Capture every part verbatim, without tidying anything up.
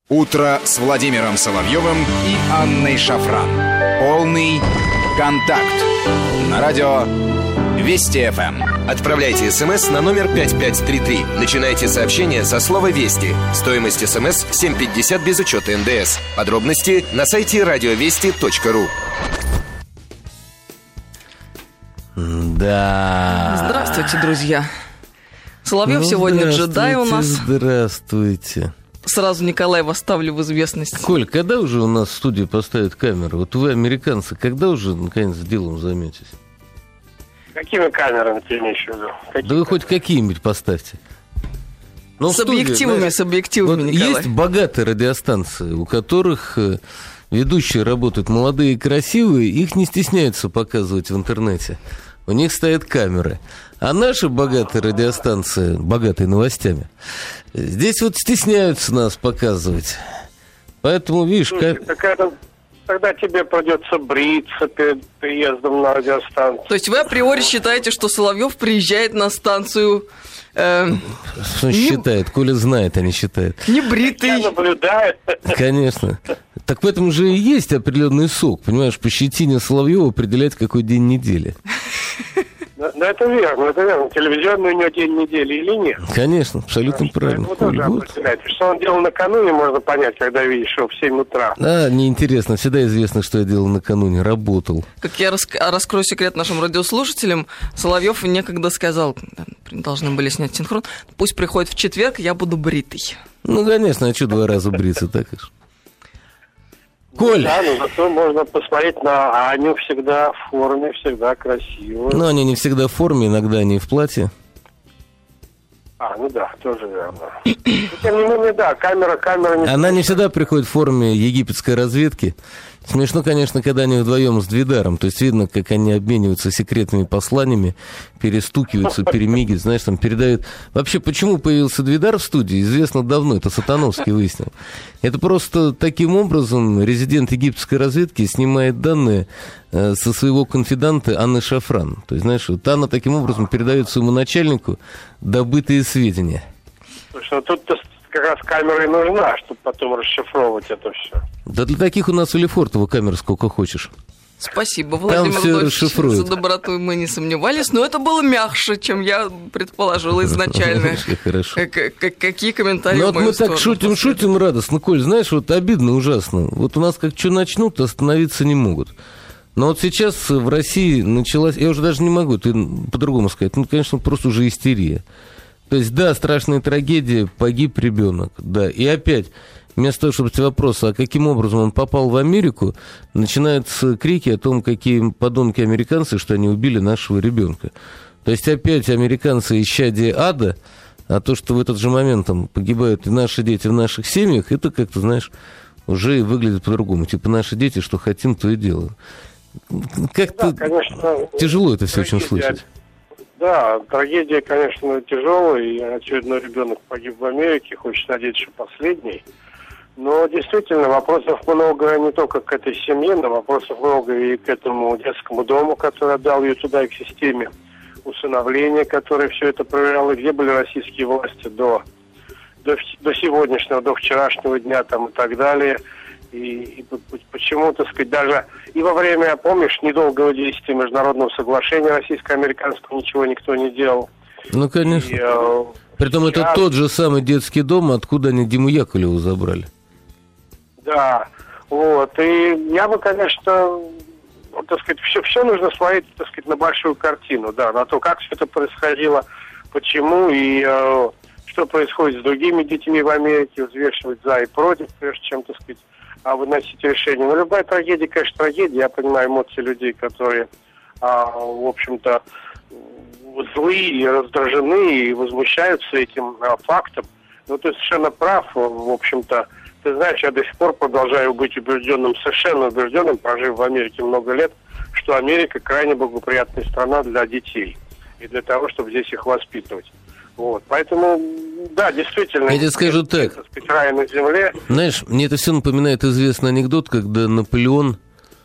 Утро с Владимиром Соловьевым и Анной Шафран. Полный контакт. На радио Вести эф эм. Отправляйте смс на номер пять пять три три. Начинайте сообщение со слова «Вести». Стоимость смс семь пятьдесят без учета эн дэ эс. Подробности на сайте радиовести точка ру. Да. Здравствуйте, друзья. Соловьев Ну, сегодня джедай у нас. Здравствуйте. Сразу Николаева ставлю в известность. Коль, когда уже у нас в студии поставят камеру? Вот вы, американцы, когда уже, наконец, делом займетесь? Какими камерами ты имеешь в виду? Какие Да вы хоть какие-нибудь поставьте. Ну, с объективами, знаешь, с объективами, вот Николай. есть богатые радиостанции, у которых ведущие работают молодые и красивые, их не стесняются показывать в интернете. У них стоят камеры. А наши богатые радиостанции, богатые новостями, здесь вот стесняются нас показывать. Поэтому, видишь, Слушай, как... так это, тогда тебе придется бриться перед приездом на радиостанцию. То есть вы априори считаете, что Соловьев приезжает на станцию... Э, Что он не... считает? Коля знает, а не считает. Не бритый. Я наблюдаю. Конечно. Так в этом же и есть определенный сок. Понимаешь, по щетине Соловьева определять, какой день недели. Да, да, это верно, это верно. Телевизионный у него день недели или нет? Конечно, абсолютно правильно. Вы тоже Вот. определяете. Что он делал накануне, можно понять, когда видишь его в семь утра. А, неинтересно. Всегда известно, что я делал накануне. Работал. Как я рас... раскрою секрет нашим радиослушателям, Соловьев некогда сказал, должны были снять синхрон, пусть приходит в четверг, я буду бритый. Ну, конечно, а что два раза бриться, так и ж. Коль! Да, но зато можно посмотреть на Аню всегда в форме, всегда красивую. Ну, они не всегда в форме, иногда они в платье. А, ну да, тоже верно. Но, тем не менее, да, камера, камера... Не Она не всегда приходит в форме египетской разведки. Смешно, конечно, когда они вдвоем с Двидаром. То есть видно, как они обмениваются секретными посланиями, перестукиваются, перемигивают, знаешь, там передают... Вообще, почему появился Двидар в студии, известно давно. Это Сатановский выяснил. Это просто таким образом резидент египетской разведки снимает данные э, со своего конфиданта Анны Шафран. То есть, знаешь, вот Анна таким образом передает своему начальнику добытые сведения. Слушай, ну тут-то как раз камера и нужна, чтобы потом расшифровывать это все. Да для таких у нас у Лефортова камер сколько хочешь. Спасибо, Владимир Там всё Владимирович, расшифруют. за доброту мы не сомневались, но это было мягче, чем я предположила изначально. Хорошо. Какие комментарии Ну в вот мою мы так сторону? шутим-шутим радостно, Коль, знаешь, вот обидно ужасно. Вот у нас как что начнут, остановиться не могут. Но вот сейчас в России началась, я уже даже не могу ты по-другому сказать, ну, конечно, просто уже истерия. То есть, да, страшная трагедия, погиб ребенок, да, и опять... Вместо того, чтобы задать вопрос, а каким образом он попал в Америку, начинаются крики о том, какие подонки американцы, что они убили нашего ребенка. То есть опять американцы исчадие ада, а то, что в этот же момент там погибают и наши дети в наших семьях, это как-то, знаешь, уже выглядит по-другому. Типа наши дети, что хотим, то и делаем. Как-то Да, конечно, тяжело это все очень трагедия. слышать. Да, трагедия, конечно, тяжелая, и очередной ребенок погиб в Америке, хочется надеяться, что последний. Но действительно вопросов много не только к этой семье, но вопросов много и к этому детскому дому, который отдал ее туда, и к системе усыновления, которая все это проверяла, где были российские власти до, до, до сегодняшнего, до вчерашнего дня там, и так далее. И, и почему, так сказать, даже и во время, помнишь, недолгого действия международного соглашения российско-американского ничего никто не делал. Ну, конечно. И, э, Притом сейчас... это тот же самый детский дом, откуда они Диму Яковлеву забрали. Да, вот, и я бы, конечно, вот, так сказать, все, все нужно смотреть, так сказать, на большую картину, да, на то, как все это происходило, почему и э, что происходит с другими детьми в Америке, взвешивать за и против, прежде чем, так сказать, выносить решение. Но любая трагедия, конечно, трагедия, я понимаю эмоции людей, которые, а, в общем-то, злые и раздражены и возмущаются этим а, фактом. Но ты совершенно прав, в общем-то. Ты знаешь, я до сих пор продолжаю быть убежденным, совершенно убежденным, прожив в Америке много лет, что Америка крайне благоприятная страна для детей и для того, чтобы здесь их воспитывать. Вот, поэтому, да, действительно... Я тебе скажу так. Так сказать, рай на земле. Знаешь, мне это все напоминает известный анекдот, когда Наполеон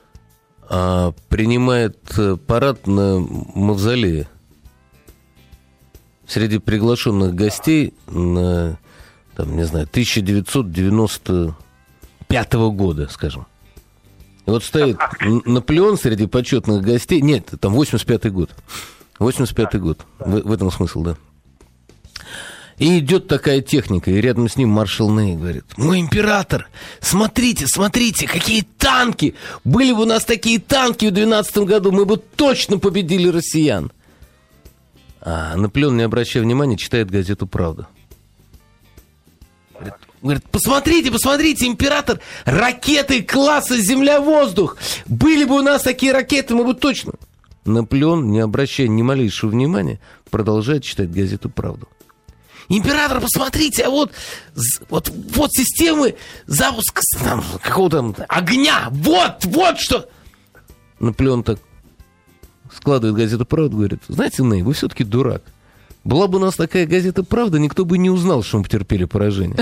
а, принимает парад на мавзолее. Среди приглашенных гостей на там, не знаю, тысяча девятьсот девяносто пятого года, скажем. И вот стоит Наполеон среди почетных гостей. Нет, там восемьдесят пятый год. восемьдесят пятый год. В, в этом смысл, да. И идет такая техника, и рядом с ним маршал Ней говорит: мой император, смотрите, смотрите, какие танки! Были бы у нас такие танки в двенадцатом году, мы бы точно победили россиян. А Наполеон, не обращая внимания, читает газету «Правда». Говорит, говорит, посмотрите, посмотрите, император, ракеты класса земля-воздух! Были бы у нас такие ракеты, мы бы точно... Наполеон, не обращая ни малейшего внимания, продолжает читать газету «Правду». Император, посмотрите, а вот, вот, вот системы запуска там, какого-то огня, вот, вот что... Наполеон так складывает газету «Правда», говорит: знаете, Ней, вы все-таки дурак. Была бы у нас такая газета «Правда», никто бы не узнал, что мы потерпели поражение.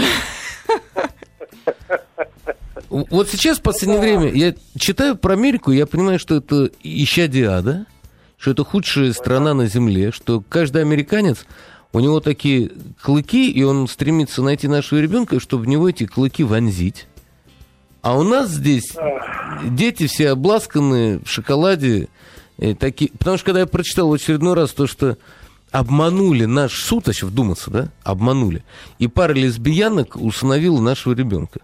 Вот сейчас, в последнее время, я читаю про Америку, я понимаю, что это исчадие ада, что это худшая страна на земле, что каждый американец, у него такие клыки, и он стремится найти нашего ребенка, чтобы в него эти клыки вонзить. А у нас здесь дети все обласканные в шоколаде. И такие... Потому что когда я прочитал в очередной раз то, что обманули наш суд, а еще вдуматься, да, обманули, и пара лесбиянок усыновила нашего ребенка.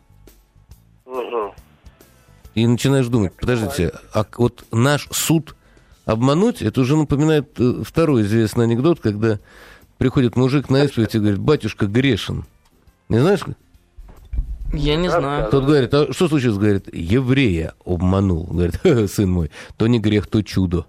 И начинаешь думать, подождите, а вот наш суд обмануть, это уже напоминает второй известный анекдот, когда приходит мужик на исповедь и говорит: батюшка грешен. Не знаешь? Я не знаю. Тот говорит: а что случилось? Говорит: еврея обманул. Говорит: сын мой, то не грех, то чудо.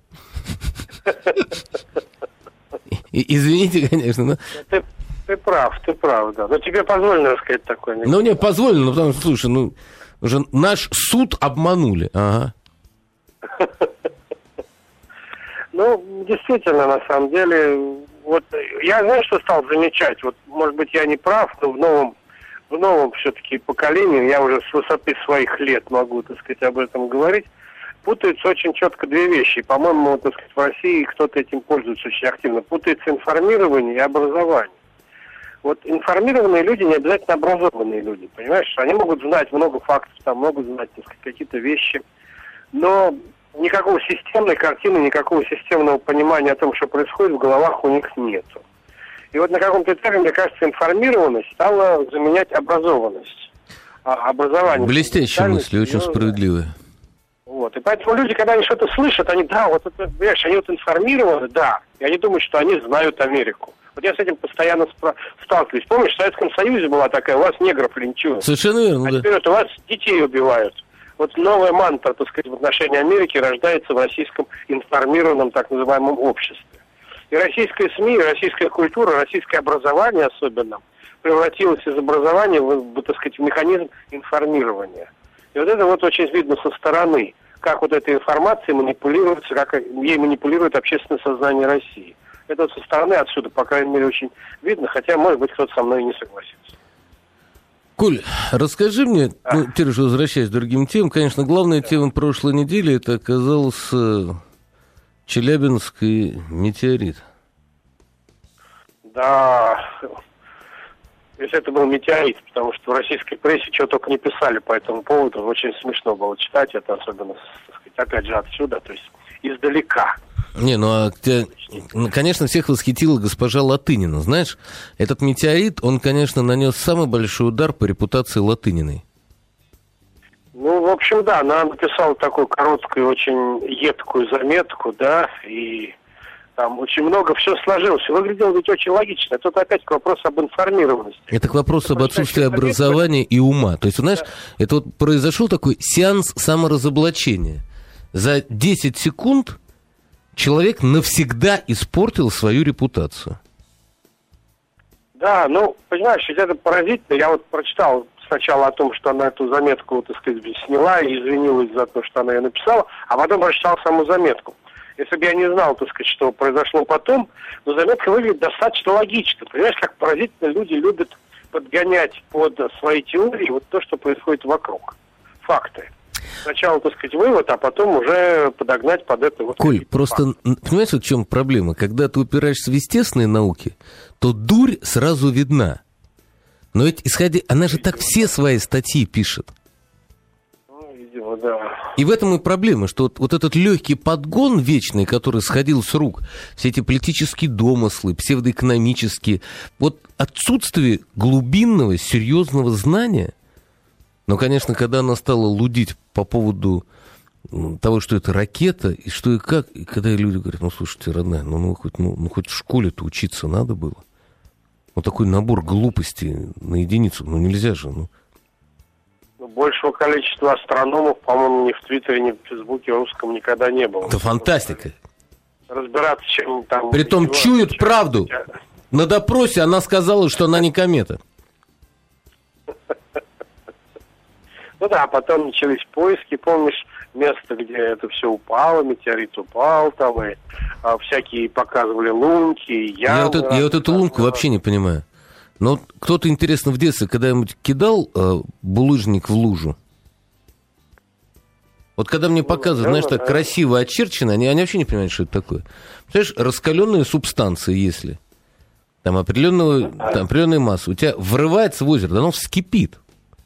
Извините, конечно, но... Ты, ты прав, ты прав, да. Но тебе позволено сказать такое. Ну, мне позволено, потому что, слушай, ну, уже наш суд обманули. Ага. Ну, действительно, на самом деле, вот я, знаешь, что стал замечать? Вот, может быть, я не прав, но в новом, в новом все-таки поколении, я уже с высоты своих лет могу, так сказать, об этом говорить, путаются очень четко две вещи. И, по-моему, так сказать, в России кто-то этим пользуется очень активно. Путается информирование и образование. Вот информированные люди не обязательно образованные люди, понимаешь? Они могут знать много фактов, там могут знать, так сказать, какие-то вещи, но никакого системной картины, никакого системного понимания о том, что происходит, в головах у них нету. И вот на каком-то этапе, мне кажется, информированность стала заменять образованность. А образование... Блестящая мысль, очень справедливая. Вот. И поэтому люди, когда они что-то слышат, они, да, вот это, понимаешь, они вот информированы, да, и они думают, что они знают Америку. Вот я с этим постоянно спра- сталкиваюсь. Помнишь, в Советском Союзе была такая: у вас негров линчуют. Совершенно верно, а да. теперь вот у вас детей убивают. Вот новая мантра, так сказать, в отношении Америки рождается в российском информированном так называемом обществе. И российская СМИ, и российская культура, российское образование особенно превратилось из образования в, так сказать, в механизм информирования. И вот это вот очень видно со стороны, как вот этой информацией манипулируется, как ей манипулирует общественное сознание России. Это вот со стороны отсюда, по крайней мере, очень видно, хотя, может быть, кто-то со мной и не согласится. Коль, расскажи мне, а. ну, теперь уже возвращаясь к другим темам, конечно, главная тема прошлой недели — это оказался Челябинск и метеорит. Да, если это был метеорит, потому что в российской прессе чего только не писали по этому поводу, очень смешно было читать это, особенно, так сказать, опять же отсюда, то есть издалека. Не, ну а тебя, конечно, всех восхитила госпожа Латынина. Знаешь, этот метеорит, он, конечно, нанес самый большой удар по репутации Латыниной. Ну, в общем, да, она написала такую короткую, очень едкую заметку, да, и там очень много все сложилось. Выглядело ведь очень логично. Тут опять к вопросу об информированности. Это к вопросу об отсутствии образования и ума. То есть, знаешь, да. это вот произошел такой сеанс саморазоблачения. За десять секунд человек навсегда испортил свою репутацию. Да, ну, понимаешь, ведь это поразительно. Я вот прочитал сначала о том, что она эту заметку, так сказать, сняла и извинилась за то, что она ее написала, а потом прочитал саму заметку. Если бы я не знал, так сказать, что произошло потом, но заметка выглядит достаточно логично. Понимаешь, как поразительно люди любят подгонять под свои теории вот то, что происходит вокруг. Факты. Сначала, так сказать, вывод, а потом уже подогнать под это вот... Коль, просто, факты. Понимаешь, вот в чем проблема? Когда ты упираешься в естественные науки, то дурь сразу видна. Но ведь, исходя... Она же так все свои статьи пишет. Ну, видимо, да. И в этом и проблема, что вот, вот этот легкий подгон вечный, который сходил с рук, все эти политические домыслы, псевдоэкономические, вот отсутствие глубинного, серьезного знания. Но, конечно, когда она стала лудить по поводу того, что это ракета, и что и как, и когда люди говорят, ну, слушайте, родная, ну, ну, хоть, ну, ну хоть в школе-то учиться надо было. Ну, такой набор глупостей на единицу, ну, нельзя же, ну. Большего количества астрономов, по-моему, ни в Твиттере, ни в Фейсбуке русском никогда не было. Это фантастика. Разбираться, чем там... Притом чуют чем... правду. На допросе она сказала, что она не комета. Ну да, потом начались поиски, помнишь, место, где это все упало, метеорит упал, там и а, всякие показывали лунки, ямы. Я вот, это, я вот эту лунку вообще не понимаю. Но вот кто-то, интересно, в детстве когда-нибудь кидал э, булыжник в лужу? Вот когда мне показывают, знаешь, так красиво очерчено, они, они вообще не понимают, что это такое. Представляешь, раскаленные субстанции, если там определенную, там, определенной массы, у тебя врывается в озеро, да оно вскипит.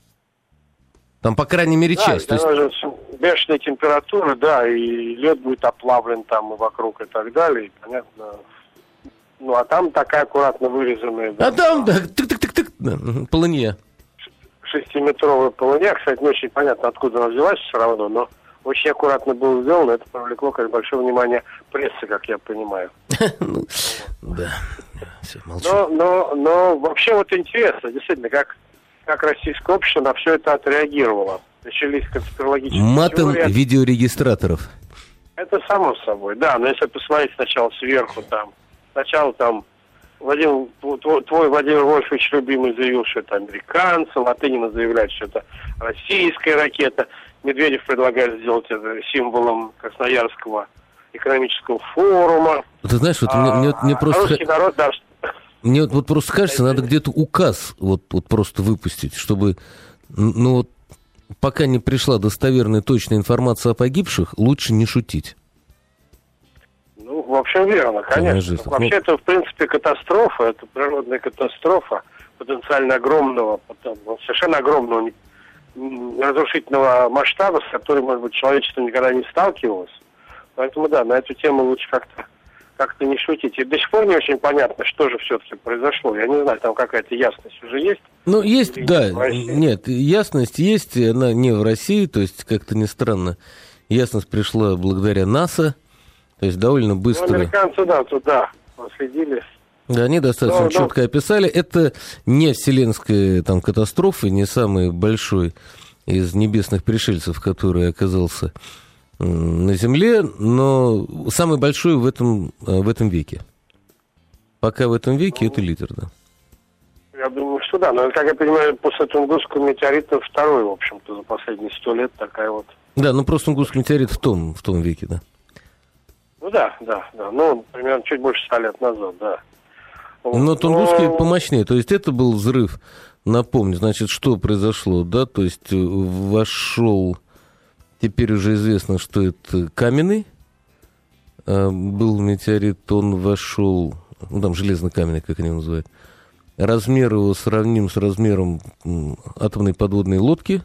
Там, по крайней мере, да, часть. То есть... бешеная температура, да, и лед будет оплавлен там и вокруг и так далее, и, понятно. Ну, а там такая аккуратно вырезанная... А там, да, тык-тык-тык-тык, да, полынья. Шестиметровая полынья, кстати, не очень понятно, откуда она взялась все равно, но очень аккуратно было сделано, это привлекло, конечно, большое внимание прессы, как я понимаю. Ну, да, все, молчу. Но, но, но вообще вот интересно, действительно, как, как российское общество на все это отреагировало. Начались конспирологические матом теории. Видеорегистраторов. Это само собой, да, но если посмотреть сначала сверху там, сначала там Владимир, твой, твой Владимир Вольфович любимый заявил, что это американцы, Латынина заявляет, что это российская ракета, Медведев предлагает сделать это символом Красноярского экономического форума. Ты знаешь, вот а, мне, мне, мне просто... Русский народ, да, мне вот, вот просто кажется, надо где-то указ вот, вот просто выпустить, чтобы, ну вот, пока не пришла достоверная точная информация о погибших, лучше не шутить. Ну, в общем, верно, конечно. Ну, вообще, это, в принципе, катастрофа, это природная катастрофа потенциально огромного, совершенно огромного разрушительного масштаба, с которым, может быть, человечество никогда не сталкивалось. Поэтому, да, на эту тему лучше как-то как-то не шутить. И до сих пор не очень понятно, что же все-таки произошло. Я не знаю, там какая-то ясность уже есть. Ну, есть, или да. Нет, ясность есть, она не в России, то есть, как-то не странно. Ясность пришла благодаря НАСА. То есть довольно быстро... Ну, американцы, да, туда последили. Да, они достаточно но, четко но... описали. Это не вселенская там, катастрофа, не самый большой из небесных пришельцев, который оказался на Земле, но самый большой в этом, в этом веке. Пока в этом веке ну, это лидер, да. Я думаю, что да. Но, как я понимаю, после Тунгусского метеорита второй, в общем-то, за последние сто лет такая вот... Да, ну просто Тунгусский метеорит в том, в том веке, да. Ну да, да, да. Ну, примерно чуть больше ста лет назад, да. Но Тунгусский Но... помощнее. То есть это был взрыв, напомню, значит, что произошло, да? То есть вошел, теперь уже известно, что это каменный, был метеорит, он вошел, ну там железно-каменный, как они его называют, размер его сравним с размером атомной подводной лодки.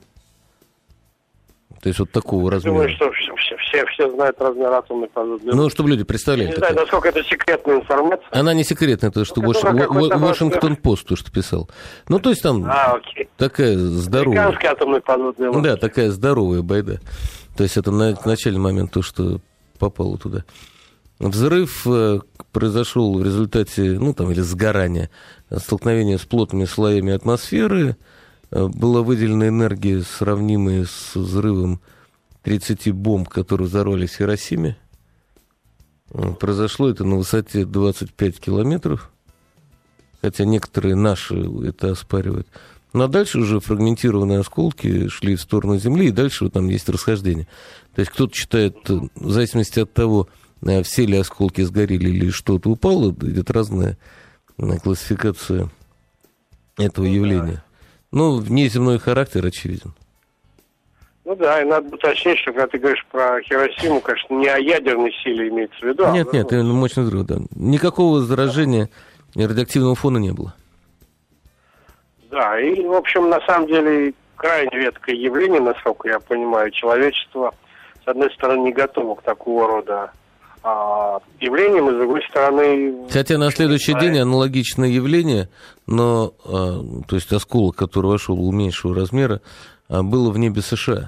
То есть вот такого размера. Думаю, что все, все, все знают размер атомной подводной лодки. Ну, чтобы люди представляли. Я не знаю, насколько это секретная информация. Она не секретная, то, что ну, Вашингтон Пост то, что писал. Ну, то есть там а, такая здоровая... Американская атомная подводная лодка. Да, такая здоровая байда. То есть это на начальный момент то, что попало туда. Взрыв произошел в результате, ну, там, или сгорания, столкновения с плотными слоями атмосферы. Была выделена энергия, сравнимая с взрывом тридцати бомб, которые взорвались в Хиросиме. Произошло это на высоте двадцать пять километров, хотя некоторые наши это оспаривают. Ну а дальше уже фрагментированные осколки шли в сторону Земли, и дальше вот там есть расхождение. То есть кто-то считает, в зависимости от того, все ли осколки сгорели или что-то упало, идет разная классификация этого явления. Ну, внеземной характер очевиден. Ну да, и надо уточнить, что когда ты говоришь про Хиросиму, конечно, не о ядерной силе имеется в виду. Нет, а, нет, это мощный взрыв, да. Никакого заражения радиоактивного фона не было. Да, и, в общем, на самом деле, крайне редкое явление, насколько я понимаю, человечество, с одной стороны, не готово к такого рода а, явлениям, и с другой стороны... Хотя на следующий день аналогичное явление, но, а, то есть осколок, который вошел у меньшего размера, а, было в небе США.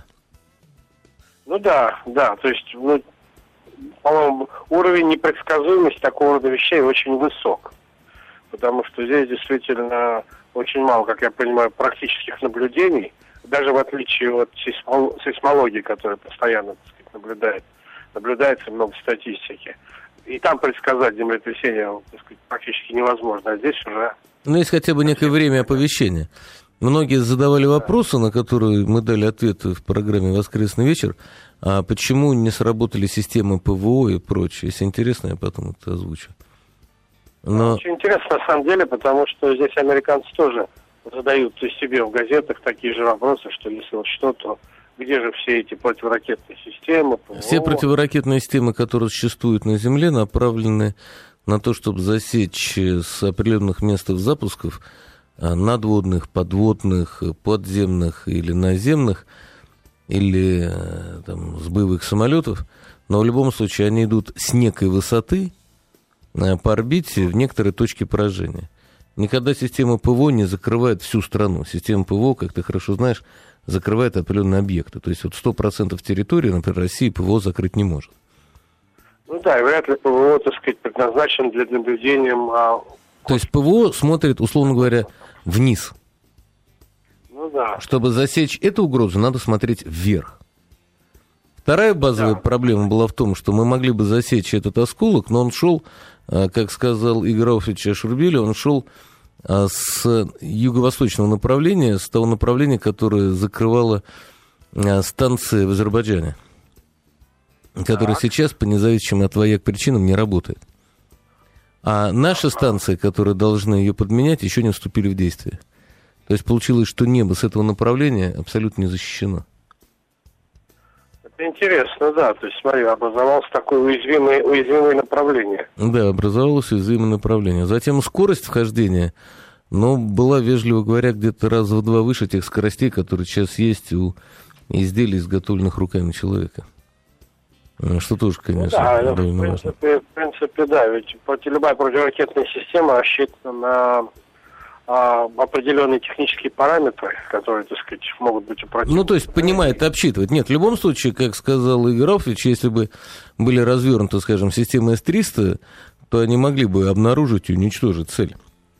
Ну да, да, то есть, ну, по-моему, уровень непредсказуемости такого рода вещей очень высок, потому что здесь действительно очень мало, как я понимаю, практических наблюдений, даже в отличие от сейсмологии, которая постоянно, так сказать, наблюдает, наблюдается много статистики. И там предсказать землетрясение, так сказать, практически невозможно, а здесь уже... Ну, есть хотя бы некое время оповещения. Многие задавали вопросы, на которые мы дали ответы в программе «Воскресный вечер», а почему не сработали системы ПВО и прочее. Если интересно, я потом это озвучу. Но... Очень интересно, на самом деле, потому что здесь американцы тоже задают себе в газетах такие же вопросы, что если вот что, то где же все эти противоракетные системы? ПВО? Все противоракетные системы, которые существуют на Земле, направлены на то, чтобы засечь с определенных мест запусков надводных, подводных, подземных или наземных, или там, с боевых самолетов, но в любом случае они идут с некой высоты по орбите в некоторые точки поражения. Никогда система ПВО не закрывает всю страну. Система ПВО, как ты хорошо знаешь, закрывает определенные объекты. То есть вот сто процентов территории, например, России ПВО закрыть не может. Ну да, и вряд ли ПВО, так сказать, предназначен для наблюдения. А... То есть ПВО смотрит, условно говоря, вниз. Ну да. Чтобы засечь эту угрозу, надо смотреть вверх. Вторая базовая да. проблема была в том, что мы могли бы засечь этот осколок, но он шел, как сказал Игорь Рауфович Ашурбели, он шел с юго-восточного направления, с того направления, которое закрывало станции в Азербайджане, которая сейчас по независимым от вояк причинам не работает. А наши станции, которые должны ее подменять, еще не вступили в действие. То есть получилось, что небо с этого направления абсолютно не защищено. Это интересно, да. То есть, смотри, образовалось такое уязвимое, уязвимое направление. Да, образовалось уязвимое направление. Затем скорость вхождения, но была, вежливо говоря, где-то раза в два выше тех скоростей, которые сейчас есть у изделий, изготовленных руками человека. Что тоже, конечно, ну, да, довольно в принципе, важно. В принципе, да, ведь любая противоракетная система рассчитана на а, определенные технические параметры, которые, так сказать, могут быть у противника. Ну, то есть, понимает, обсчитывает. Нет, в любом случае, как сказал Игорь Рауфович, если бы были развернуты, скажем, системы эс триста, то они могли бы обнаружить и уничтожить цель.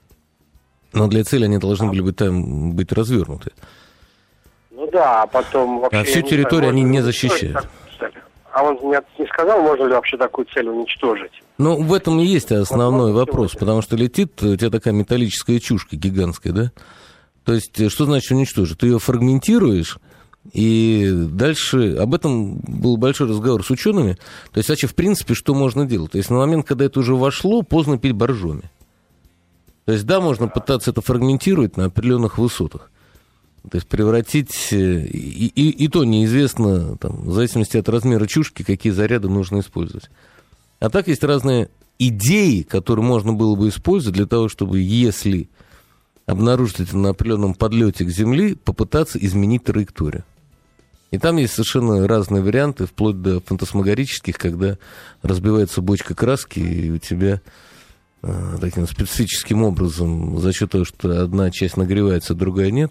Но для цели они должны были бы там быть развернуты. Ну да, а потом вообще... А всю территорию они не защищают. А он не, не сказал, можно ли вообще такую цель уничтожить? Ну, в этом и есть основной вопрос, потому что летит у тебя такая металлическая чушка гигантская, да? То есть, что значит уничтожить? Ты ее фрагментируешь, и дальше... Об этом был большой разговор с учеными. То есть, вообще, в принципе, что можно делать? То есть, на момент, когда это уже вошло, поздно пить боржоми. То есть, да, можно пытаться это фрагментировать на определенных высотах. То есть превратить, и, и, и то неизвестно, там, в зависимости от размера чушки, какие заряды нужно использовать. А так есть разные идеи, которые можно было бы использовать для того, чтобы, если обнаружить это на определенном подлете к Земле, попытаться изменить траекторию. И там есть совершенно разные варианты, вплоть до фантасмагорических, когда разбивается бочка краски, и у тебя э, таким специфическим образом, за счет того, что одна часть нагревается, другая нет,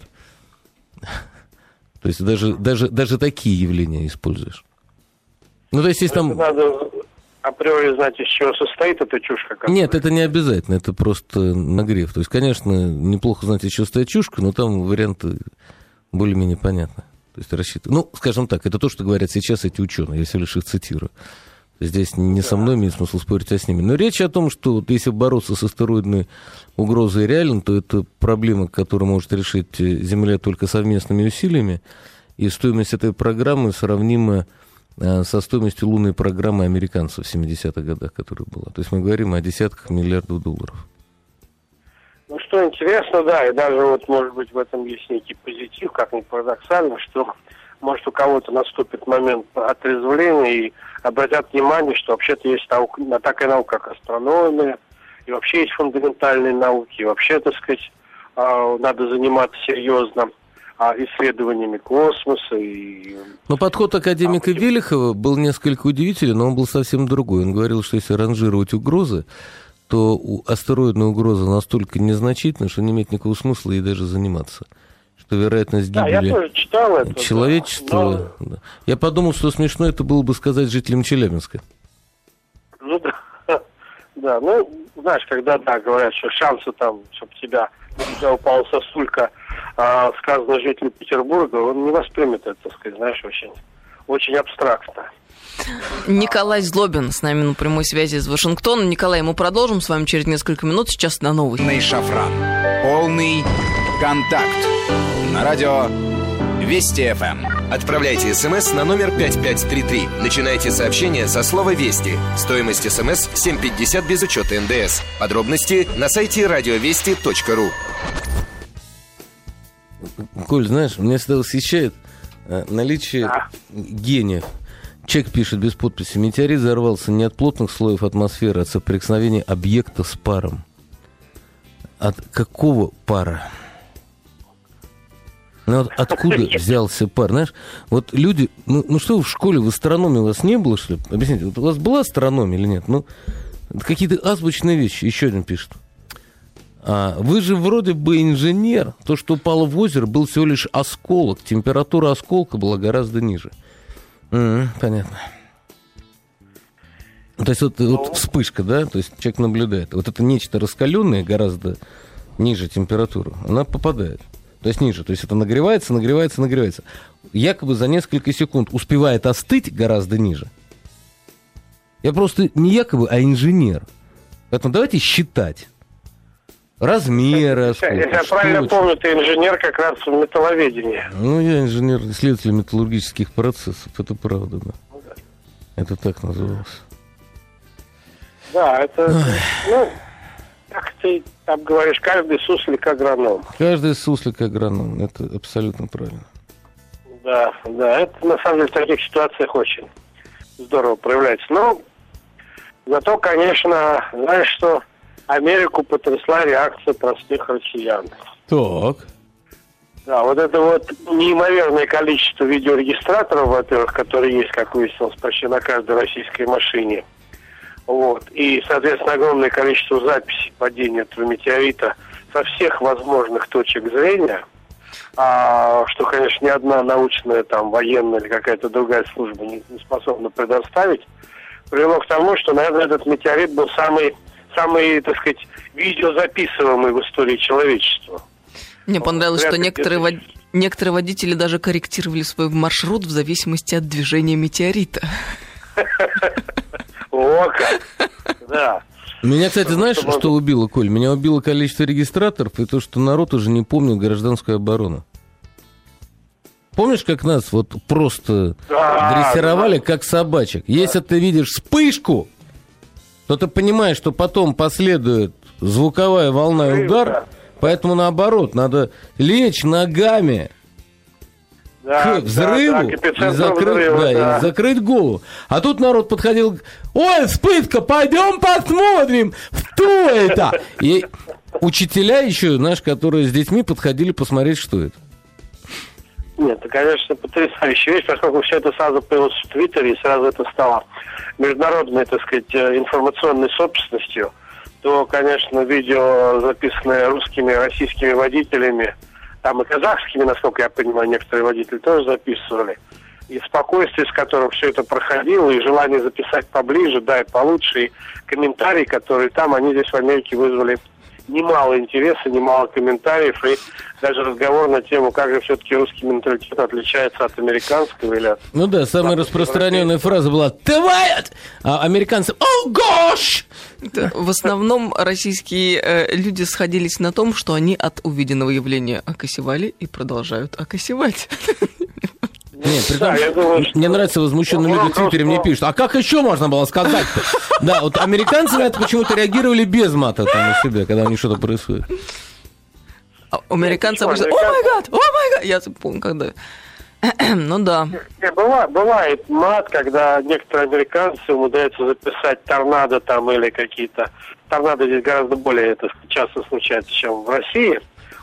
то есть даже, даже, даже такие явления используешь. Ну, то есть, если там... Надо априори знать, из чего состоит эта чушка. Которая... Нет, это не обязательно, это просто нагрев. То есть, конечно, неплохо знать, из чего состоит чушка, но там варианты более-менее понятны. То есть, рассчитываю. Ну, скажем так, это то, что говорят сейчас эти ученые, я всего лишь их цитирую. Здесь не со мной имеет смысл спорить, а с ними. Но речь о том, что вот если бороться с астероидной угрозой реально, то это проблема, которую может решить Земля только совместными усилиями. И стоимость этой программы сравнима со стоимостью лунной программы американцев в семидесятых годах, которая была. То есть мы говорим о десятках миллиардов долларов. Ну, что интересно, да, и даже вот, может быть, в этом есть некий позитив, как ни парадоксально, что, может, у кого-то наступит момент отрезвления и обратят внимание, что вообще-то есть наука, такая наука, как астрономия, и вообще есть фундаментальные науки, и вообще, так сказать, э, надо заниматься серьезно исследованиями космоса. И... Но подход академика а, Велихова был несколько удивителен, но он был совсем другой. Он говорил, что если ранжировать угрозы, то астероидная угроза настолько незначительна, что не имеет никакого смысла ей даже заниматься. Что вероятность гибели да, я тоже читал это, человечества... Да, но... Я подумал, что смешно это было бы сказать жителям Челябинска. Ну да, да, ну, знаешь, когда, да, говорят, что шансы там, чтобы тебя, тебя упала сосулька, а, сказано жителю Петербурга, он не воспримет это, так сказать, знаешь, очень, очень абстрактно. Николай Злобин с нами на прямой связи из Вашингтона. Николай, мы продолжим с вами через несколько минут. Сейчас на новости. Полный шафран. Полный контакт. На радио Вести эф эм. Отправляйте смс на номер пять пять три три. Начинайте сообщение со слова «Вести». Стоимость смс семь пятьдесят без учета эн дэ эс. Подробности на сайте радиовести точка ру. Коль, знаешь, меня всегда восхищает наличие да. гениев. Человек пишет без подписи: метеорит взорвался не от плотных слоев атмосферы, а от соприкосновения объекта с паром. От какого пара? Ну, вот откуда взялся пар? Знаешь, вот люди... Ну, ну что, в школе в астрономии у вас не было, что ли? Объясните, вот у вас была астрономия или нет? Ну, какие-то азбучные вещи. Еще один пишет. А, вы же вроде бы инженер. То, что упало в озеро, был всего лишь осколок. Температура осколка была гораздо ниже. Mm-hmm, понятно. То есть вот, вот вспышка, да? То есть человек наблюдает. Вот это нечто раскаленное, гораздо ниже температуры, она попадает. То есть ниже. То есть это нагревается, нагревается, нагревается. Якобы за несколько секунд успевает остыть гораздо ниже. Я просто не якобы, а инженер. Поэтому давайте считать. Размеры осколка. Если я правильно очень... помню, ты инженер как раз в металловедении. Ну, я инженер, исследователь металлургических процессов. Это правда, да. Ну, да. Это так называлось. Да, это... Ой. Ну, как ты там говоришь, каждый суслик агроном. Каждый суслик агроном. Это абсолютно правильно. Да, да. Это, на самом деле, в таких ситуациях очень здорово проявляется. Но зато, конечно, знаешь, что... Америку потрясла реакция простых россиян. Так. Да, вот это вот неимоверное количество видеорегистраторов, во-первых, которые есть, как выяснилось, почти на каждой российской машине. Вот. И, соответственно, огромное количество записей падения этого метеорита со всех возможных точек зрения, а, что, конечно, ни одна научная, там, военная или какая-то другая служба не, не способна предоставить, привело к тому, что, наверное, этот метеорит был самый... самый, так сказать, видеозаписываемый в истории человечества. Мне понравилось, что некоторые, вод... некоторые водители даже корректировали свой маршрут в зависимости от движения метеорита. О, как! Да. Меня, кстати, знаешь, что убило, Коль? Меня убило количество регистраторов и то, что народ уже не помнит гражданскую оборону. Помнишь, как нас вот просто дрессировали, как собачек? Если ты видишь вспышку, то ты понимаешь, что потом последует звуковая волна и удар, поэтому наоборот, надо лечь ногами да, к взрыву, да, да, и, закрыть, взрыва, да, да. и закрыть голову. А тут народ подходил: ой, вспышка, пойдем посмотрим, что это? И учителя еще, знаешь, которые с детьми подходили посмотреть, что это. Нет, это, конечно, потрясающая вещь, поскольку все это сразу появилось в Твиттере, и сразу это стало международной, так сказать, информационной собственностью, то, конечно, видео, записанное русскими, российскими водителями, там и казахскими, насколько я понимаю, некоторые водители тоже записывали, и спокойствие, с которым все это проходило, и желание записать поближе, да, и получше, и комментарии, которые там, они здесь в Америке вызвали немало интереса, немало комментариев, и даже разговор на тему, как же все-таки русский менталитет отличается от американского или от... Ну да, самая распространенная фраза была «твоя!», а американцы «о, гош!». В основном российские э, люди сходились на том, что они от увиденного явления окосевали и продолжают окосевать. Нет, при том, да, думаю, что... Мне нравится, возмущенные люди в Твиттере мне пишут: а как еще можно было сказать-то? Да, вот американцы на это почему-то реагировали без мата там у себя, когда у них что-то происходит. А американцы обычно: о май гад, о май гад. Я помню, когда... Ну да. Бывает, бывает мат, когда некоторые американцы умудряются записать торнадо там или какие-то... Торнадо здесь гораздо более это часто случается, чем в России.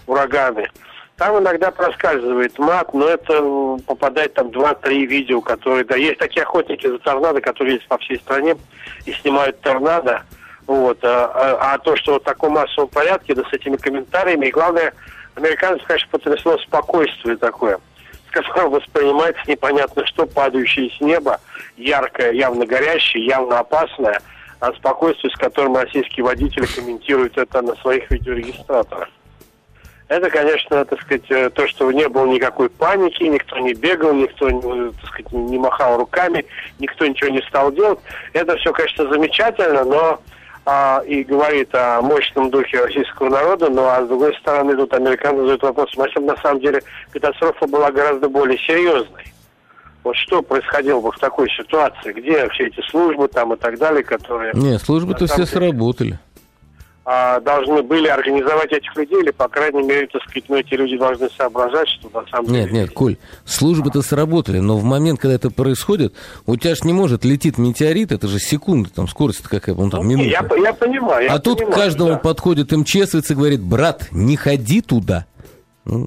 ураганы. Там иногда проскальзывает мат, но это попадает там два-три видео, которые... Да, есть такие охотники за торнадо, которые есть по всей стране и снимают торнадо. Вот. А, а, а то, что в таком массовом порядке, да, с этими комментариями, и главное, американцев, конечно, потрясло спокойствие такое, с которым воспринимается непонятно что, падающее с неба, яркое, явно горящее, явно опасное, а спокойствие, с которым российские водители комментируют это на своих видеорегистраторах. Это, конечно, так сказать, то, что не было никакой паники, никто не бегал, никто, так сказать, не махал руками, никто ничего не стал делать. Это все, конечно, замечательно, но а, и говорит о мощном духе российского народа, но, а с другой стороны, тут американцы задают вопрос, на самом деле катастрофа была гораздо более серьезной. Вот что происходило бы в такой ситуации, где все эти службы там и так далее, которые... Не, службы-то все сработали. Должны были организовать этих людей, или, по крайней мере, так сказать, ну, эти люди должны соображать, что на самом деле... Нет, нет, Коль, службы-то сработали, но в момент, когда это происходит, у тебя ж не может летит метеорит, это же секунда, там скорость какая, ну, там, минута. Я, я понимаю, я А тут понимаю, каждому да. подходит МЧСовец и говорит, брат, не ходи туда. Ну,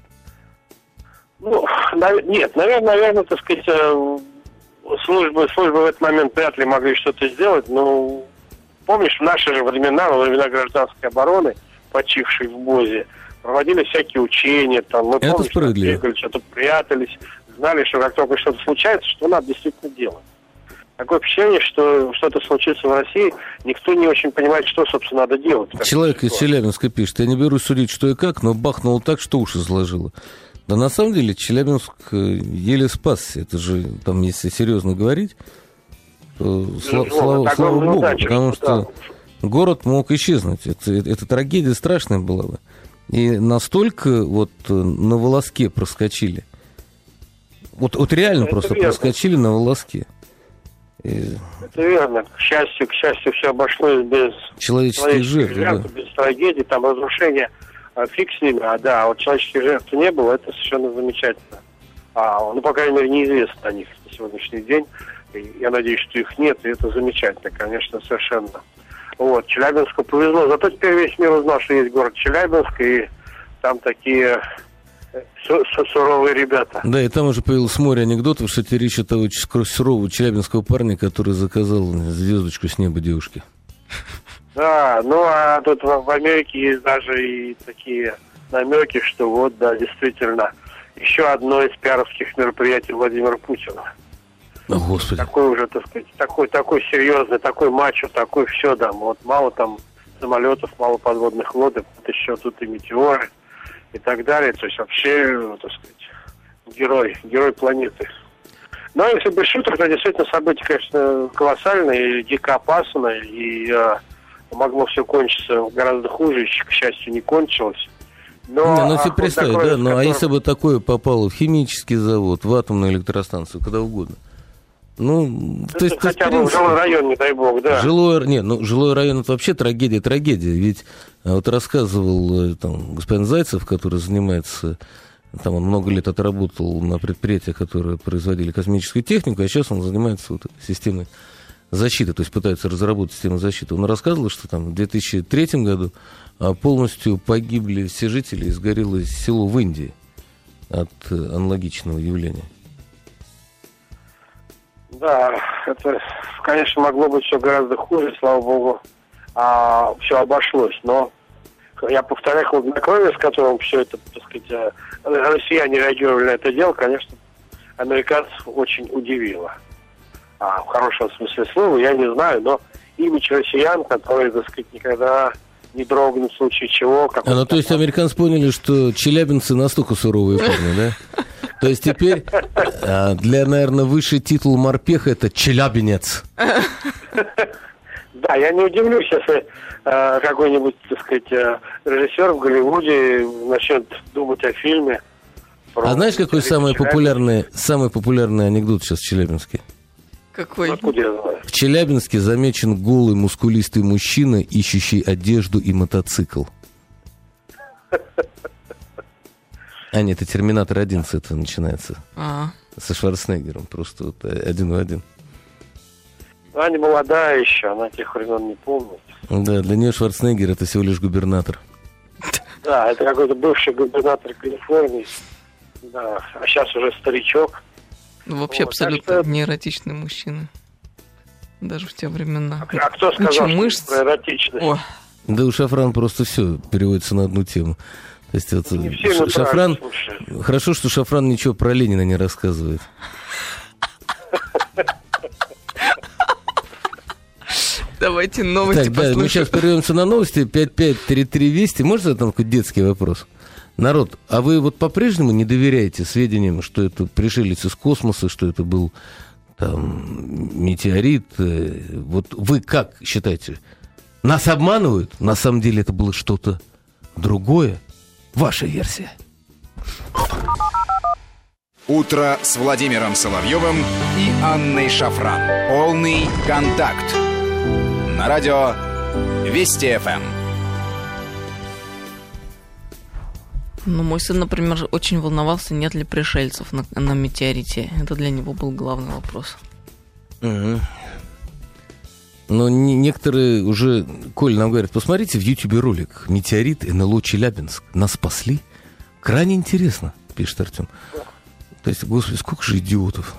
ну нет, наверное, наверное, так сказать, службы, службы в этот момент вряд ли могли что-то сделать, но... Помнишь, в наши же времена, во времена гражданской обороны, почившей в БОЗе, проводили всякие учения, там, мы, это помнишь, справедливо. Бегали, что-то прятались, знали, что как только что-то случается, что надо действительно делать. Такое впечатление, что что-то случится в России, никто не очень понимает, что, собственно, надо делать. Человек из Челябинска пишет, я не берусь судить, что и как, но бахнуло так, что уши заложило. Да на самом деле Челябинск еле спасся, это же, там, если серьезно говорить... Слава, слава, слава Богу, удачи, потому что да. город мог исчезнуть. Это, это трагедия страшная была бы. И настолько вот на волоске проскочили. Вот, вот реально это просто верно. проскочили на волоске. И... Это верно. К счастью, к счастью, все обошлось без человеческих жертв, жертв да. без трагедий, там разрушения, фиг с ними. А да, вот человеческих жертв не было, это совершенно замечательно. А, ну, по крайней мере, неизвестно о них на сегодняшний день. Я надеюсь, что их нет, и это замечательно, конечно, совершенно. Вот, Челябинску повезло. Зато теперь весь мир узнал, что есть город Челябинск, и там такие су- су- суровые ребята. Да, и там уже появилось море анекдотов, что это речь о того сурового челябинского парня, который заказал звездочку с неба девушки. Да, ну а тут в, в Америке есть даже и такие намеки, что вот, да, действительно, еще одно из пиаровских мероприятий Владимира Путина. О, Господи. Такой уже, так сказать, такой, такой серьезный, такой мачо, такой все, да, вот мало там самолетов, мало подводных лодок, вот еще тут и метеоры и так далее, то есть вообще, так сказать, герой, герой планеты. Но если без шуток, то действительно событие, конечно, колоссальное и дико опасное, и э, могло все кончиться гораздо хуже, к счастью, не кончилось. Но, не, ну, себе а, представь, такое, да, ну, которым... а если бы такое попало в химический завод, в атомную электростанцию, куда угодно? Ну, это то есть, хотя то есть, бы в жилой район, не дай бог, да. Жилой, нет, ну, жилой район — это вообще трагедия, трагедия. Ведь вот рассказывал там господин Зайцев, который занимается, там он много лет отработал на предприятиях, которые производили космическую технику, а сейчас он занимается вот системой защиты, то есть пытается разработать систему защиты. Он рассказывал, что там в две тысячи третьем году полностью погибли все жители и сгорело село в Индии от аналогичного явления. Да, это, конечно, могло быть все гораздо хуже, слава богу, а, все обошлось. Но я повторяю, хладнокровие, с которым все это, так сказать, россияне реагировали на это дело, конечно, американцев очень удивило. А, в хорошем смысле слова, я не знаю, но имидж россиян, которые, так сказать, никогда не дрогнут в случае чего. А, ну, то есть американцы поняли, что челябинцы настолько суровые парни, да? То есть теперь для, наверное, высший титул морпеха — это челябинец. Да, я не удивлюсь, если э, какой-нибудь, так сказать, э, режиссер в Голливуде начнет думать о фильме. Про... А знаешь, какой самый популярный, самый популярный анекдот сейчас в Челябинске? Какой? Откуда я знаю? В Челябинске замечен голый мускулистый мужчина, ищущий одежду и мотоцикл. А, нет, это «Терминатор один» с этого начинается. А-а. Со Шварценеггером, просто вот один в один. Она не молодая еще, она тех времен не помнит. Да, для нее Шварценеггер — это всего лишь губернатор. Да, это какой-то бывший губернатор Калифорнии. Да, а сейчас уже старичок. Ну, вообще Вот, абсолютно так что... неэротичный мужчина. Даже в те времена. А, а кто сказал, Куча что мышц. про эротичность? О, Да у Шафран просто все переводится на одну тему. То есть вот Не все Ш- мы Шафран... правильно слушаем. Хорошо, что Шафран ничего про Ленина не рассказывает. давайте новости Так, да, мы послушаем. сейчас прервемся на новости. пять пять три три Вести. Можно задать там какой-то детский вопрос? Народ, а вы вот по-прежнему не доверяете сведениям, что это пришелец из космоса, что это был там метеорит? Вот вы как считаете? Нас обманывают? На самом деле это было что-то другое? Ваша версия. Утро с Владимиром Соловьевым и Анной Шафран. Полный контакт. На радио Вести ФМ. Ну, мой сын, например, очень волновался, нет ли пришельцев на, на метеорите. Это для него был главный вопрос. Угу. Но не, некоторые уже, Коль, нам говорят, посмотрите в Ютьюбе ролик «Метеорит эн эл о Челябинск. Нас спасли». Крайне интересно, пишет Артем. То есть, господи, сколько же идиотов.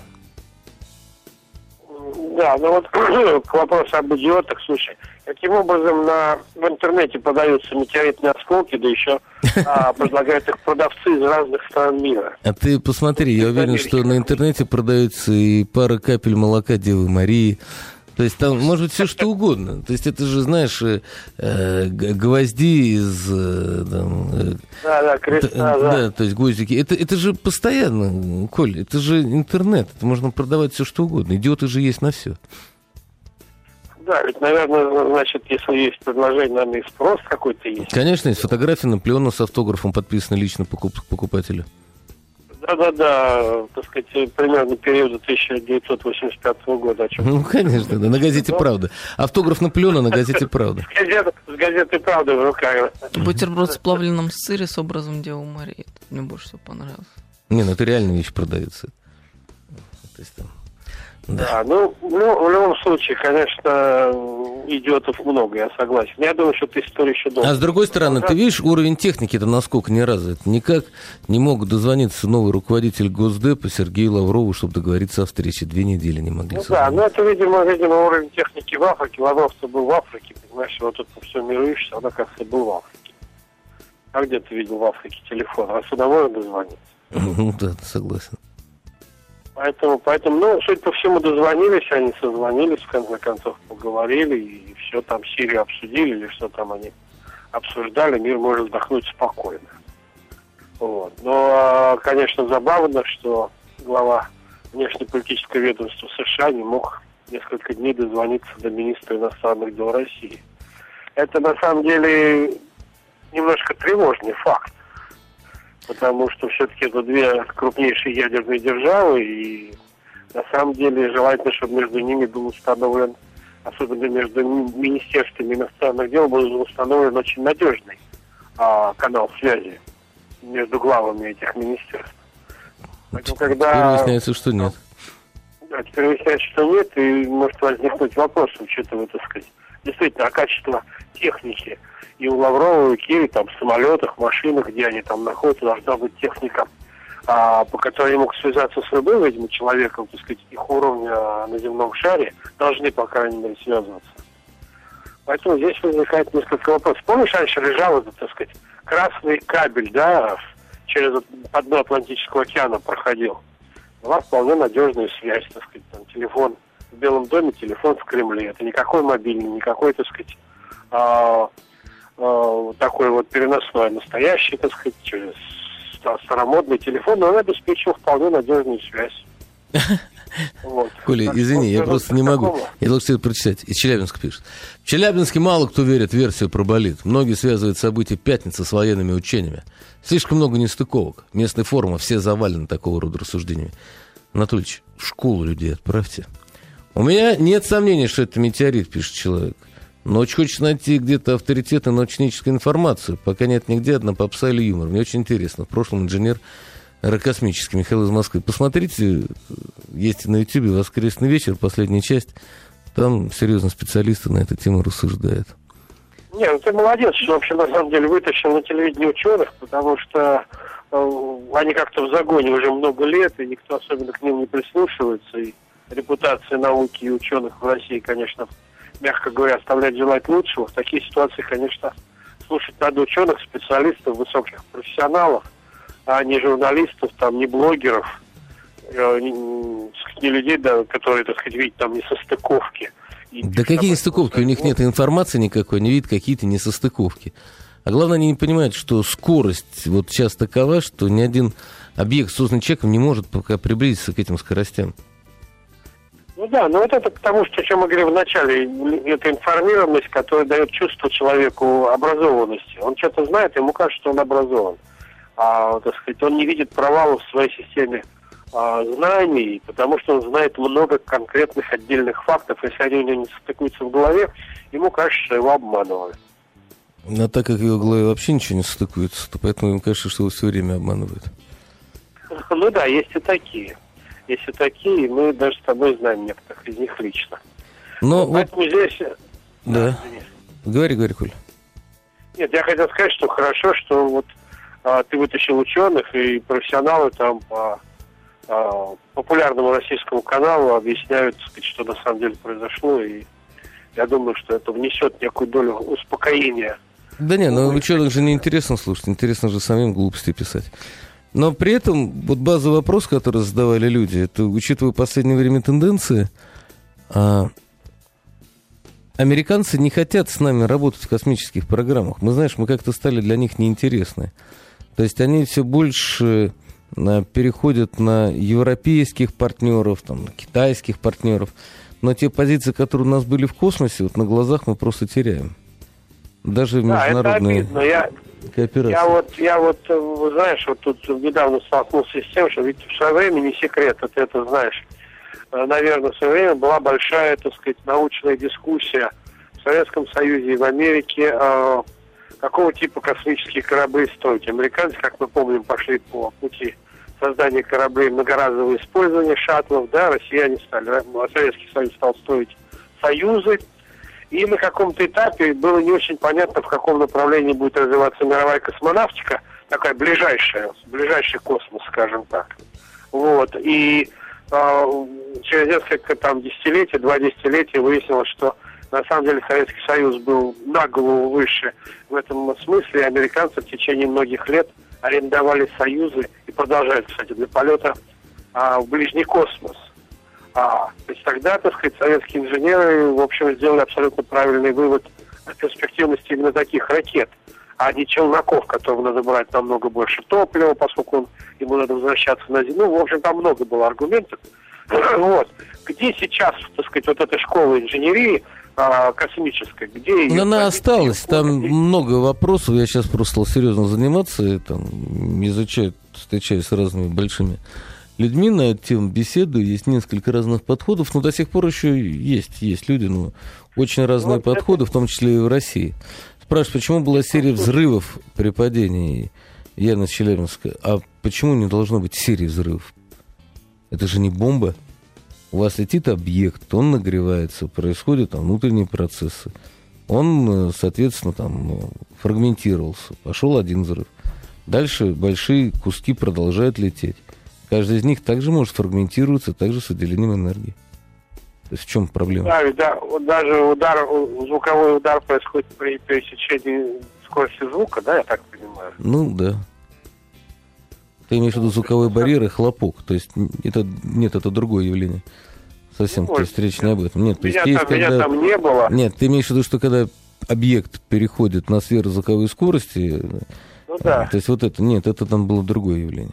Да, ну вот к вопросу об идиотах, слушай, каким образом на, в интернете подаются метеоритные осколки, да еще а, предлагают их продавцы из разных стран мира. А ты посмотри, я уверен, что на интернете продаются и пара капель молока Девы Марии. То есть там может быть все что угодно. То есть это же, знаешь, э, э, гвозди из... Э, там, э, Да, да, креста, т- да. да, то есть гвоздики. Это, это же постоянно, Коль, это же интернет. Это можно продавать все что угодно. Идиоты же есть на все. Да, ведь, наверное, значит, если есть предложение, наверное, и спрос какой-то есть. Конечно, есть фотографии Наполеона с автографом, подписаны лично покуп- покупателю. Да-да-да, так сказать, примерно периода тысяча девятьсот восемьдесят пятого года. О чем Ну, конечно, да, на газете «Правда». Автограф Наполеона на газете «Правда». С газеты, с газеты «Правда» в руках. Бутерброд с плавленном сыре с образом Девы Марии. Это мне больше всего понравилось. Не, ну это реальная вещь продается. То есть, там, да. Да, ну, в лю- в любом случае, конечно, идиотов много, я согласен. Я думаю, что эта история еще долго. А с другой стороны, ты видишь, уровень техники-то насколько не развит. Никак не мог дозвониться новый руководитель Госдепа Сергею Лаврову, чтобы договориться о встрече. Две недели не могли. Ну да, созвониться. ну это, видимо, видимо, уровень техники в Африке. Лавров-то был в Африке, понимаешь, вот тут по всему миру ищешь, она, кажется, был в Африке. А где ты видел в Африке телефон? А сюда можно дозвониться? Ну да, согласен. Поэтому, поэтому, ну, судя по всему, дозвонились, они созвонились, в конце концов, поговорили, и все там Сирию обсудили, или что там они обсуждали, мир может вздохнуть спокойно. Вот. Но, конечно, забавно, что глава внешнеполитического ведомства США не мог несколько дней дозвониться до министра иностранных дел России. Это, на самом деле, немножко тревожный факт. Потому что все-таки это две крупнейшие ядерные державы, и на самом деле желательно, чтобы между ними был установлен, особенно между министерствами иностранных дел, был установлен очень надежный а, канал связи между главами этих министерств. Поэтому, когда... Теперь выясняется, что нет. Да, теперь выясняется, что нет, и может возникнуть вопрос, учитывая, так сказать, действительно, а качество техники. И у Лаврова, и у Кири, там, в самолетах, машинах, где они там находятся, должна быть техника, а, по которой они могут связаться с любым, видимо, человеком, так сказать, их уровня на земном шаре, должны, по крайней мере, связываться. Поэтому здесь возникает несколько вопросов. Помнишь, раньше лежал этот, так сказать, красный кабель, да, через по дну Атлантического океана проходил. Была вполне надежная связь, так сказать, там, телефон в Белом доме, телефон в Кремле. Это никакой мобильный, никакой, так сказать, а, такой вот переносной, настоящий, так сказать, через старомодный телефон, но он обеспечивал вполне надежную связь. Вот. Коля, Так, извини, я вот, просто не могу. такого. Я должен тебе прочитать. Из Челябинска пишет. В Челябинске мало кто верит в версию про болид. Многие связывают события пятницы с военными учениями. Слишком много нестыковок. Местные форумы все завалены такого рода рассуждениями. Анатольевич, в школу людей отправьте. У меня нет сомнений, что это метеорит, пишет человек. Но очень хочется найти где-то авторитетную научническую информацию. Пока нет нигде, одна попса или юмор. Мне очень интересно. В прошлом инженер аэрокосмический Михаил из Москвы. Посмотрите, есть на Ютьюбе «Воскресный вечер», последняя часть. Там серьезно специалисты на эту тему рассуждают. Не, ну ты молодец, что вообще на самом деле вытащил на телевидение ученых, потому что э, они как-то в загоне уже много лет, и никто особенно к ним не прислушивается, и репутация науки и ученых в России, конечно, мягко говоря, оставляет желать лучшего. В такие ситуации, конечно, слушать надо ученых, специалистов, высоких профессионалов, а не журналистов, там, не блогеров, э, не, не людей, да, которые, так сказать, видят там несостыковки. Да какие несостыковки? У них нет информации никакой, они видят какие-то несостыковки. А главное, они не понимают, что скорость вот сейчас такова, что ни один объект, созданный человеком, не может пока приблизиться к этим скоростям. Ну да, но вот это к тому, что, о чем мы говорили в начале, это информированность, которая дает чувство человеку образованности. Он что-то знает, ему кажется, что он образован. А, так сказать, он не видит провалов в своей системе а, знаний, потому что он знает много конкретных отдельных фактов. Если они у него не состыкуются в голове, ему кажется, что его обманывают. А так как в его голове вообще ничего не состыкуется, то поэтому ему кажется, что его все время обманывают. Ну да, есть и такие. Есть и такие, мы даже с тобой знаем некоторых из них лично. Но поэтому вот... здесь... Да. да говори, говори, Коль. Нет, я хотел сказать, что хорошо, что вот а, ты вытащил ученых и профессионалы там по а, популярному российскому каналу объясняют, так сказать, что на самом деле произошло, и я думаю, что это внесет некую долю успокоения. Да не, но ученых же не интересно слушать, интересно же самим глупости писать. Но при этом вот базовый вопрос, который задавали люди, это, учитывая в последнее время тенденции, а, американцы не хотят с нами работать в космических программах. Мы, знаешь, мы как-то стали для них неинтересны. То есть они все больше а, переходят на европейских партнеров, там, на китайских партнеров. Но те позиции, которые у нас были в космосе, вот на глазах мы просто теряем. Даже да, международные это обидно. Я... кооперации. Я вот, я вот, знаешь, вот тут недавно столкнулся с тем, что ведь в свое время, не секрет, ты это знаешь, наверное, в свое время была большая, так сказать, научная дискуссия в Советском Союзе и в Америке, э, какого типа космические корабли строить. Американцы, как мы помним, пошли по пути создания кораблей многоразового использования, шаттлов, да, россияне стали, Советский Союз стал строить союзы. И на каком-то этапе было не очень понятно, в каком направлении будет развиваться мировая космонавтика, такая ближайшая, ближайший космос, скажем так. Вот. И э, через несколько там десятилетий, два десятилетия выяснилось, что на самом деле Советский Союз был на голову выше в этом смысле, и американцы в течение многих лет арендовали союзы и продолжают, кстати, для полета э, в ближний космос. А, то есть тогда, так сказать, советские инженеры, в общем, сделали абсолютно правильный вывод о перспективности именно таких ракет, а не челноков, которым надо брать намного больше топлива, поскольку он, ему надо возвращаться на Землю. Ну, в общем, там много было аргументов. Вот. Где сейчас, так сказать, вот эта школа инженерии а, космической, где ее... Она осталась, там много вопросов, я сейчас просто стал серьезно заниматься, и, там, изучаю, встречаюсь с разными большими людьми на эту тему, беседую, есть несколько разных подходов, но до сих пор еще есть, есть люди, но очень разные вот подходы, это... в том числе и в России. Спрашивают, почему была серия взрывов при падении Яна Челябинска, а почему не должно быть серии взрывов? Это же не бомба. У вас летит объект, он нагревается, происходят там внутренние процессы. Он, соответственно, там фрагментировался, пошел один взрыв. Дальше большие куски продолжают лететь. Каждый из них также может фрагментироваться, также с выделением энергии. То есть в чем проблема? Да, да, даже удар, звуковой удар происходит при пересечении скорости звука, да, я так понимаю? Ну, да. Ты имеешь в виду звуковой барьер и хлопок. То есть это, нет, это другое явление. Совсем, ну, то есть речь не об этом. Нет, то есть, меня, есть, там, когда... меня там не было. Нет, ты имеешь в виду, что когда объект переходит на сверхзвуковые скорости, ну, да. То есть вот это, нет, это там было другое явление.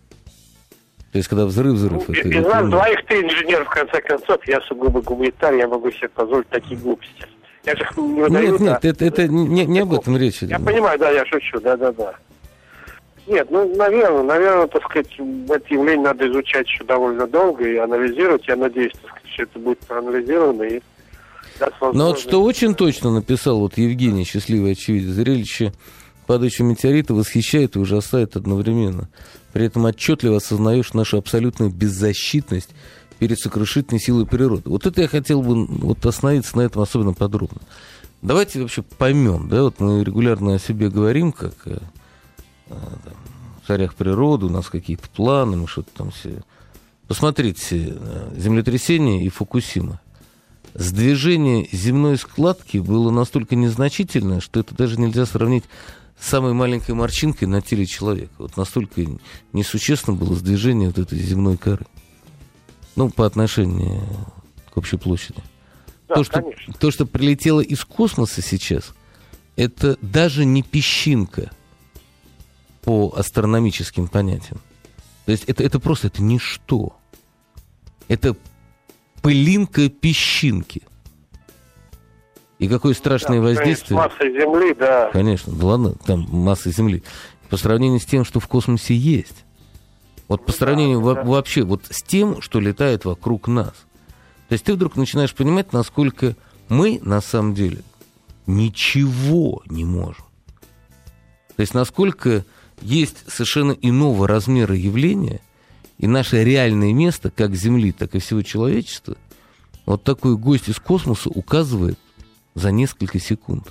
То есть, когда взрыв, взрыв... Ну, это, из это... нас двоих ты инженер, в конце концов, я сугубо гуманитар, я могу себе позволить такие глупости. Я же не выдаю, нет, нет, да. это, это не, не об этом речь идет. Я понимаю, да, я шучу, да-да-да. Нет, ну, наверное, наверное, так сказать, это явление надо изучать еще довольно долго и анализировать. Я надеюсь, так сказать, что это будет проанализировано и даст возможность... Но вот что очень точно написал вот Евгений, счастливый очевидец, зрелище падающего метеорита восхищает и ужасает одновременно. При этом отчетливо осознаешь нашу абсолютную беззащитность перед сокрушительной силой природы. Вот это я хотел бы вот остановиться на этом особенно подробно. Давайте вообще поймем, да, вот мы регулярно о себе говорим, как о, о там, царях природы, у нас какие-то планы, мы что-то там все... Посмотрите, землетрясение и Фукусима. Сдвижение земной складки было настолько незначительное, что это даже нельзя сравнить с самой маленькой морщинкой на теле человека. Вот настолько несущественно было сдвижение вот этой земной коры. Ну, по отношению к общей площади. Да, то, что, то, что прилетело из космоса сейчас, это даже не песчинка по астрономическим понятиям. То есть это, это просто это ничто. Это пылинка песчинки. И какое страшное да, воздействие. Масса Земли, да. Конечно, да ладно, там масса Земли. По сравнению с тем, что в космосе есть. Вот по сравнению да, да. вообще вот с тем, что летает вокруг нас. То есть ты вдруг начинаешь понимать, насколько мы на самом деле ничего не можем. То есть насколько есть совершенно иного размера явления, и наше реальное место, как Земли, так и всего человечества, вот такой гость из космоса указывает за несколько секунд.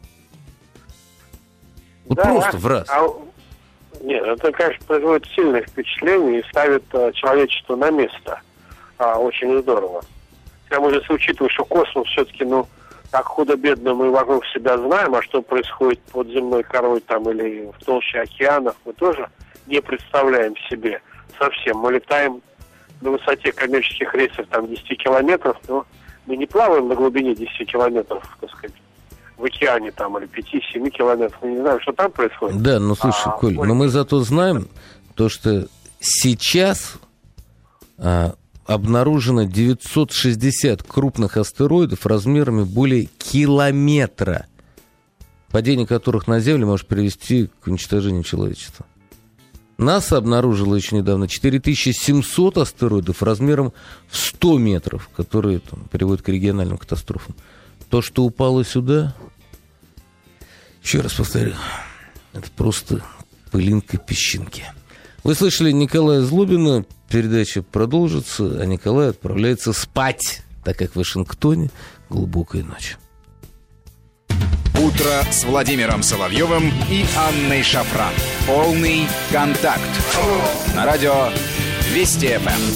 Вот да, просто в раз. А, нет, это, конечно, производит сильное впечатление и ставит а, человечество на место. А, очень здорово. К тому же, если учитывать, что космос все-таки, ну, так худо-бедно мы вокруг себя знаем, а что происходит под земной корой там или в толще океанов, мы тоже не представляем себе совсем. Мы летаем на высоте коммерческих рейсов там десять километров, но мы не плаваем на глубине десять километров, так сказать, в океане там или пять-семь километров. Мы не знаем, что там происходит. Да, ну слушай, а, Коль, но мы зато знаем то, что сейчас... А, обнаружено девятьсот шестьдесят крупных астероидов размерами более километра, падение которых на Землю может привести к уничтожению человечества. НАСА обнаружила еще недавно четыре тысячи семьсот астероидов размером в сто метров, которые там, приводят к региональным катастрофам. То, что упало сюда, еще раз повторю, это просто пылинка песчинки. Вы слышали Николая Злобина, передача продолжится, а Николай отправляется спать, так как в Вашингтоне глубокая ночь. Утро с Владимиром Соловьевым и Анной Шафран. Полный контакт. На радио Вести эф эм.